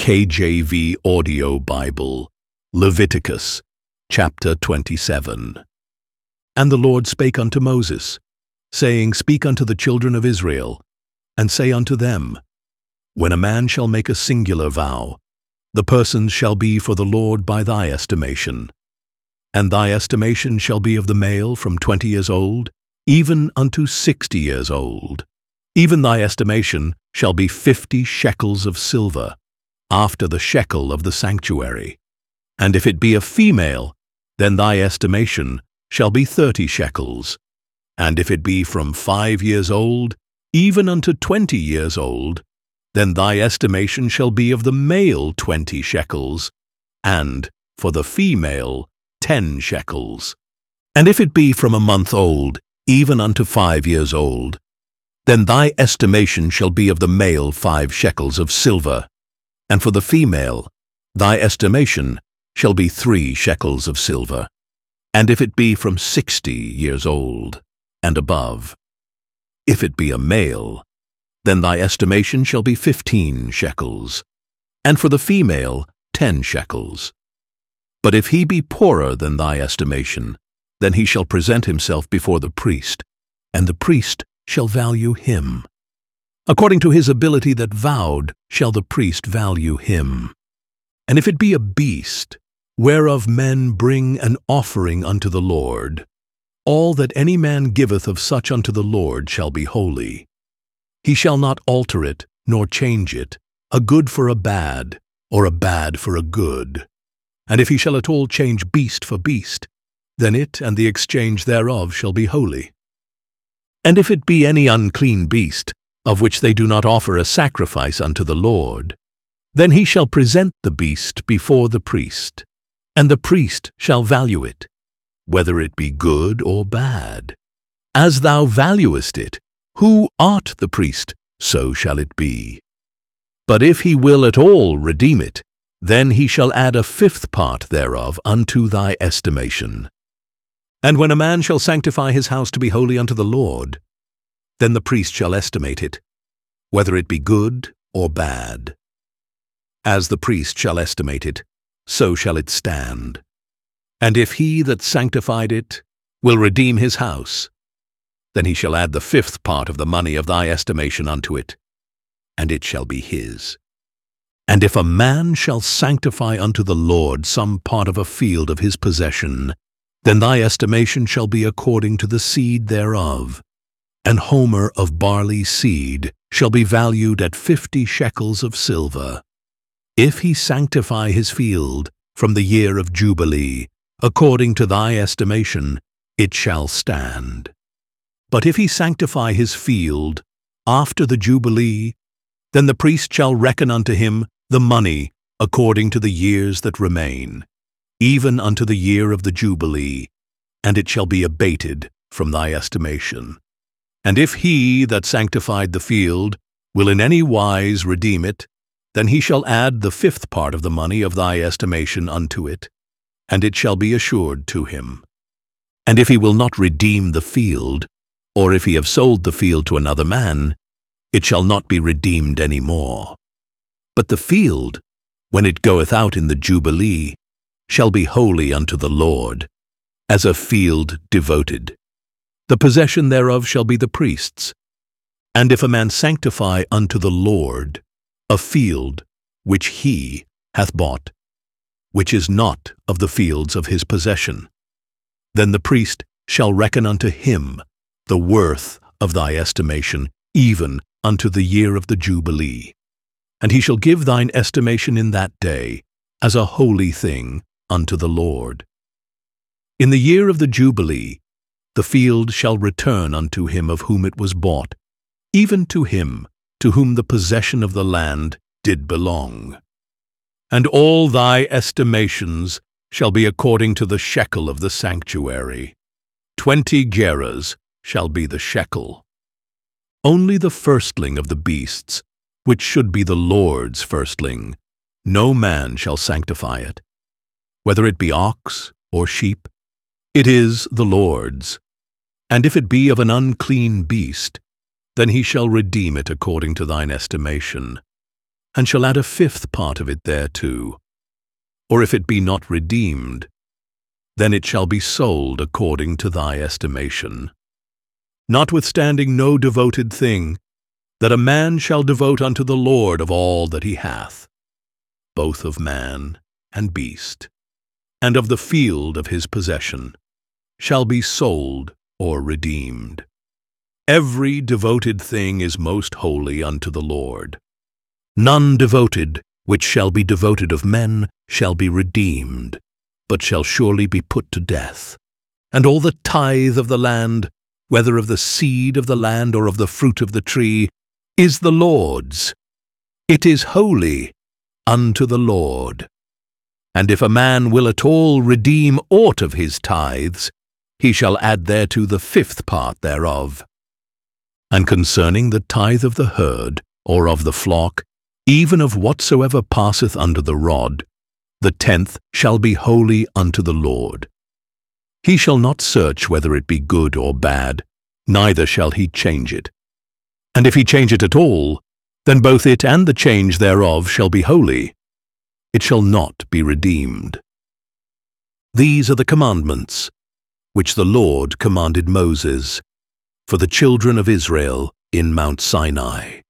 KJV Audio Bible, Leviticus, chapter 27. And the Lord spake unto Moses, saying, Speak unto the children of Israel, and say unto them, When a man shall make a singular vow, the persons shall be for the Lord by thy estimation. And thy estimation shall be of the male from 20 years old, even unto 60 years old. Even thy estimation shall be 50 shekels of silver, after the shekel of the sanctuary. And if it be a female, then thy estimation shall be 30 shekels. And if it be from 5 years old, even unto 20 years old, then thy estimation shall be of the male 20 shekels, and for the female 10 shekels. And if it be from a month old, even unto 5 years old, then thy estimation shall be of the male 5 shekels of silver, and for the female thy estimation shall be 3 shekels of silver. And if it be from 60 years old and above, if it be a male, then thy estimation shall be 15 shekels, and for the female 10 shekels. But if he be poorer than thy estimation, then he shall present himself before the priest, and the priest shall value him. According to his ability that vowed shall the priest value him. And if it be a beast, whereof men bring an offering unto the Lord, all that any man giveth of such unto the Lord shall be holy. He shall not alter it, nor change it, a good for a bad, or a bad for a good. And if he shall at all change beast for beast, then it and the exchange thereof shall be holy. And if it be any unclean beast, of which they do not offer a sacrifice unto the Lord, then he shall present the beast before the priest, and the priest shall value it, whether it be good or bad. As thou valuest it, who art the priest, so shall it be. But if he will at all redeem it, then he shall add a 5th part thereof unto thy estimation. And when a man shall sanctify his house to be holy unto the Lord, then the priest shall estimate it, whether it be good or bad. As the priest shall estimate it, so shall it stand. And if he that sanctified it will redeem his house, then he shall add the 5th part of the money of thy estimation unto it, and it shall be his. And if a man shall sanctify unto the Lord some part of a field of his possession, then thy estimation shall be according to the seed thereof. An homer of barley seed shall be valued at 50 shekels of silver. If he sanctify his field from the year of Jubilee, according to thy estimation, it shall stand. But if he sanctify his field after the Jubilee, then the priest shall reckon unto him the money according to the years that remain, even unto the year of the Jubilee, and it shall be abated from thy estimation. And if he that sanctified the field will in any wise redeem it, then he shall add the 5th part of the money of thy estimation unto it, and it shall be assured to him. And if he will not redeem the field, or if he have sold the field to another man, it shall not be redeemed any more. But the field, when it goeth out in the Jubilee, shall be holy unto the Lord, as a field devoted. The possession thereof shall be the priest's. And if a man sanctify unto the Lord a field which he hath bought, which is not of the fields of his possession, then the priest shall reckon unto him the worth of thy estimation, even unto the year of the Jubilee. And he shall give thine estimation in that day as a holy thing unto the Lord. In the year of the Jubilee, the field shall return unto him of whom it was bought, even to him to whom the possession of the land did belong. And all thy estimations shall be according to the shekel of the sanctuary. 20 gerahs shall be the shekel. Only the firstling of the beasts, which should be the Lord's firstling, no man shall sanctify it. Whether it be ox or sheep, it is the Lord's. And if it be of an unclean beast, then he shall redeem it according to thine estimation. and shall add a fifth part of it thereto. Or if it be not redeemed, then it shall be sold according to thy estimation. Notwithstanding no devoted thing, that a man shall devote unto the Lord of all that he hath, both of man and beast, and of the field of his possession, shall be sold or redeemed. Every devoted thing is most holy unto the Lord. None devoted, which shall be devoted of men, shall be redeemed, but shall surely be put to death. And all the tithe of the land, whether of the seed of the land or of the fruit of the tree, is the Lord's. It is holy unto the Lord. And if a man will at all redeem aught of his tithes, he shall add thereto the fifth part thereof. And concerning the tithe of the herd, or of the flock, even of whatsoever passeth under the rod, the 10th shall be holy unto the Lord. He shall not search whether it be good or bad, neither shall he change it. And if he change it at all, then both it and the change thereof shall be holy. It shall not be redeemed. These are the commandments which the Lord commanded Moses for the children of Israel in Mount Sinai.